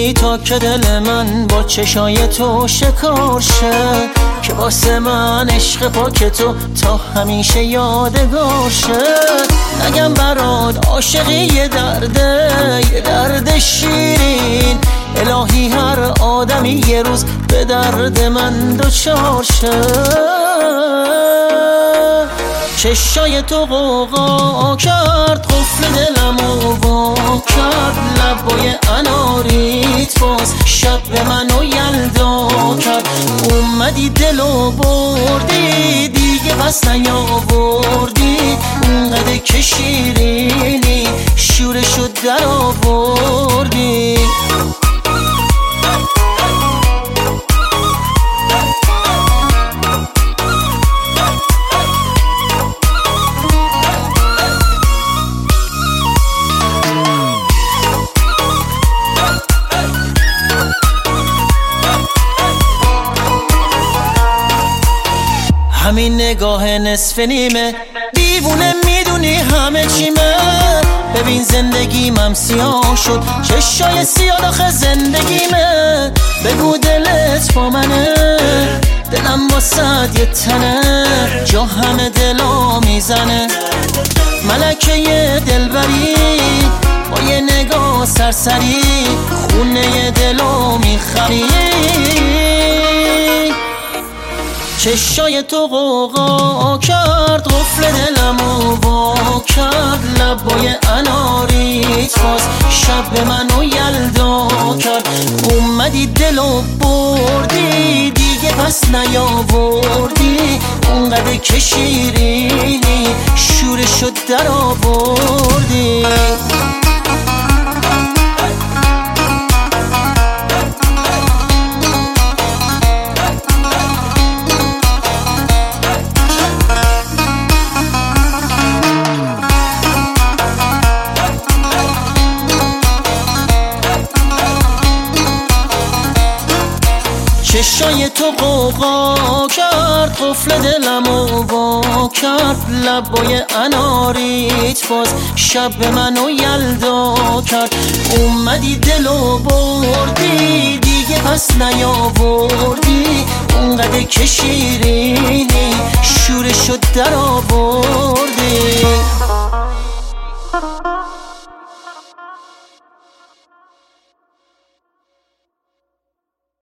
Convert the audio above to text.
اومدی تا که دل من با چشای تو شکار شه، که واسه من عشق پاک تو تا همیشه یادگار شه. نگم برات عاشقی یه درد شیرین، الهی هر آدمی یه روز به درد من دوچار شه. چشای تو غوغا کرد قفل دلمو وا کرد، لبای اناریت باز شب به منو یلدا کرد. اومدی دلو بردی دیگه پس نیاوردی، اونقدر که شیرینی شورشو در آوردی. همین نگاه نصف نیمه دیوونه میدونی همه چیمه. ببین زندگیم سیاه شد، چشای سیاه داخل زندگیمه. بگو دلت با منه، دلم واسد یه تنه، جا همه دلا میزنه. ملکه دلبری با یه نگاه سرسری، خونه دلو میخری. چشای تو غوغا کرد قفل دلمو وا کرد، لبای اناریت باز شب به منو یلدا کرد. اومدی دلو بردی دیگه پس نیاوردی، اونقدر که شیرینی شورشو در آوردی. چشای تو غوغا کرد قفل دلمو وا کرد، لبای اناریت باز شب به منو یلدا کرد. اومدی دلو بردی دیگه پس نیاوردی، اونقدر که شیرینی شورش